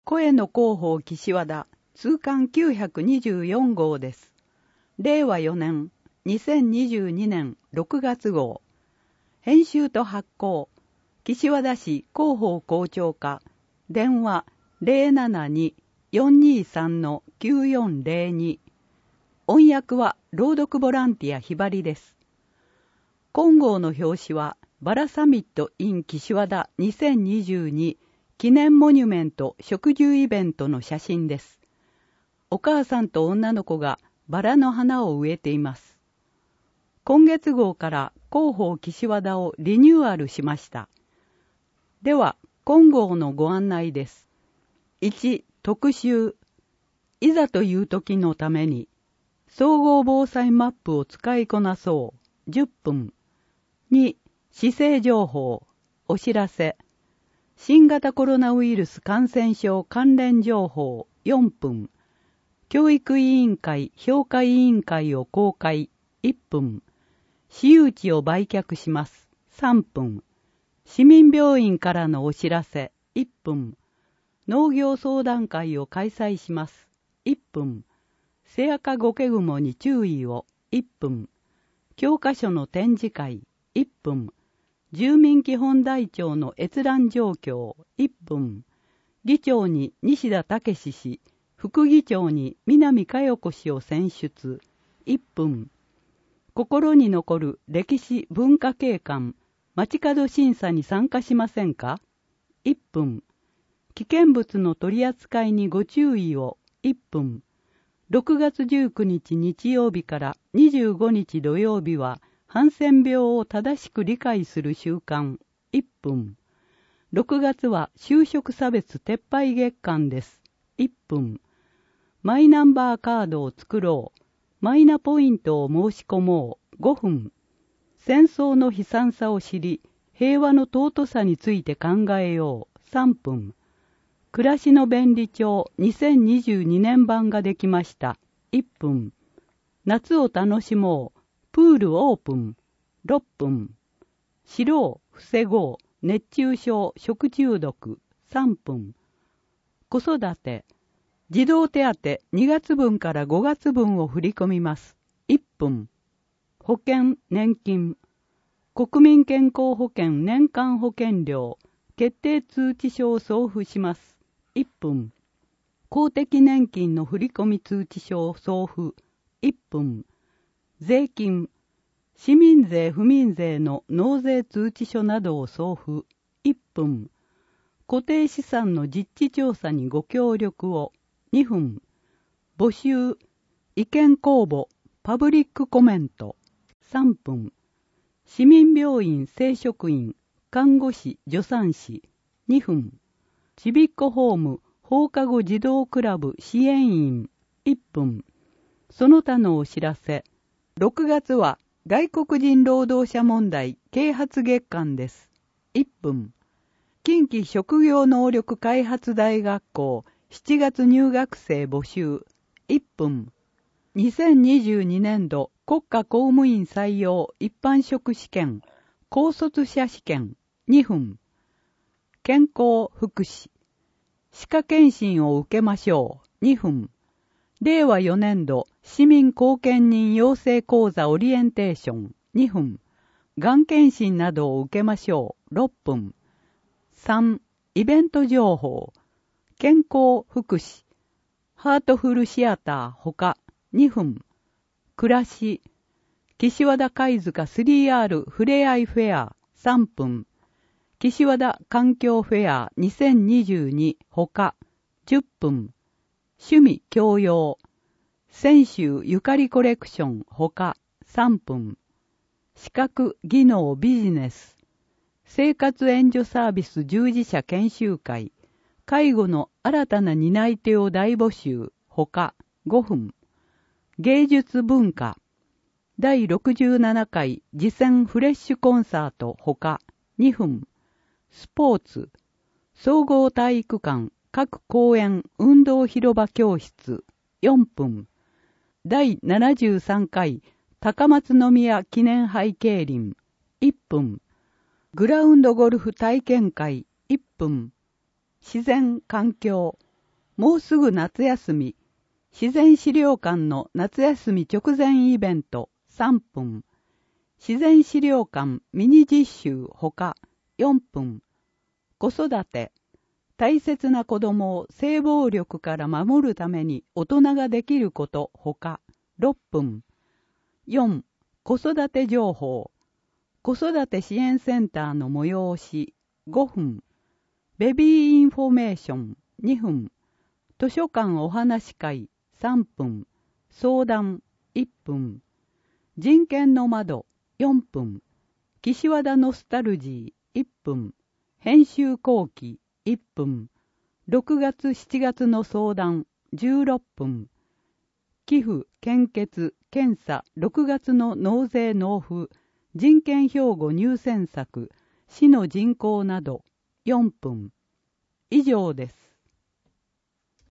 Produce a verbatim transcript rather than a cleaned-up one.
声の広報岸和田通貫きゅうひゃくにじゅうよん号です。れいわよねんにせんにじゅうにねんろくがつ号。編集と発行岸和田市広報校長課電話 ゼロななに よんにさん きゅうよんゼロに。音訳は朗読ボランティアひばりです。今号の表紙はバラサミット in 岸和田にせんにじゅうに記念モニュメント植樹イベントの写真です。お母さんと女の子がバラの花を植えています。今月号から広報岸和田をリニューアルしました。では、今号のご案内です。いち、特集。いざという時のために、総合防災マップを使いこなそう。じゅっぷん。に、市政情報。お知らせ。新型コロナウイルス感染症関連情報。よんぷん。教育委員会評価委員会を公開。いっぷん。私有地を売却します。さんぷん。市民病院からのお知らせ。いっぷん。農業相談会を開催します。いっぷん。セアカゴケグモに注意を。いっぷん。教科書の展示会。いっぷん。住民基本台帳の閲覧状況。いっぷん。議長に西田武氏、副議長に南佳代子氏を選出。いっぷん。心に残る歴史文化景観街角審査に参加しませんか？いっぷん。危険物の取り扱いにご注意を。いっぷん。ろくがつじゅうくにち日曜日からにじゅうごにち土曜日はハンセン病を正しく理解する習慣。いっぷん。ろくがつは就職差別撤廃月間です。いっぷん。マイナンバーカードを作ろう。マイナポイントを申し込もう。ごふん。戦争の悲惨さを知り、平和の尊さについて考えよう。さんぷん。暮らしの便利帳にせんにじゅうにねん版ができました。いっぷん。夏を楽しもう。プールオープン。ろっぷん。知ろう、防ごう、熱中症、食中毒。さんぷん。子育て。児童手当にがつぶんからごがつぶんを振り込みます。いっぷん。保険、年金。国民健康保険年間保険料。決定通知書を送付します。いっぷん。公的年金の振込通知書を送付。いっぷん。税金。市民税不民税の納税通知書などを送付。いっぷん。固定資産の実地調査にご協力を。にふん。募集。意見公募。パブリックコメント。さんぷん。市民病院正職員。看護師助産師。にふん。ちびっこホーム放課後児童クラブ支援員。いっぷん。その他のお知らせ。ろくがつは外国人労働者問題啓発月間です。いっぷん。近畿職業能力開発大学校しちがつ入学生募集。いっぷん。にせんにじゅうにねんど国家公務員採用一般職試験高卒者試験。にふん。健康福祉。歯科検診を受けましょう。にふん。れいわよねんど市民貢献人養成講座オリエンテーション。にふん。がん検診などを受けましょう。ろっぷん。さん. イベント情報。健康福祉。ハートフルシアターほか。にふん。暮らし。岸和田貝塚 スリーアール ふれあいフェア。さんぷん。岸和田環境フェアにせんにじゅうにほか。じゅっぷん。趣味教養。泉州ゆかりコレクションほか。さんぷん。資格技能ビジネス。生活援助サービス従事者研修会。介護の新たな担い手を大募集ほか。ごふん。芸術文化。だいろくじゅうななかい次戦フレッシュコンサートほか。にふん。スポーツ。総合体育館各公園運動広場教室。よんぷん。だいななじゅうさんかい高松宮記念杯競輪。いっぷん。グラウンドゴルフ体験会。いっぷん。自然環境。 もうすぐ夏休み、自然資料館の夏休み直前イベントさんぷん、自然資料館ミニ実習ほかよんぷん、子育て、大切な子供を性暴力から守るために大人ができることほかろっぷん、よん、子育て情報、子育て支援センターの催しごふん、ベビーインフォメーションにふん、図書館お話会さんぷん、相談いっぷん、人権の窓よんぷん、岸和田ノスタルジーいっぷん、編集後期いっぷん、ろくがつしちがつの相談じゅうろっぷん、寄付献血検査ろくがつの納税納付人権標語入選作市の人口などよんぷん以上です。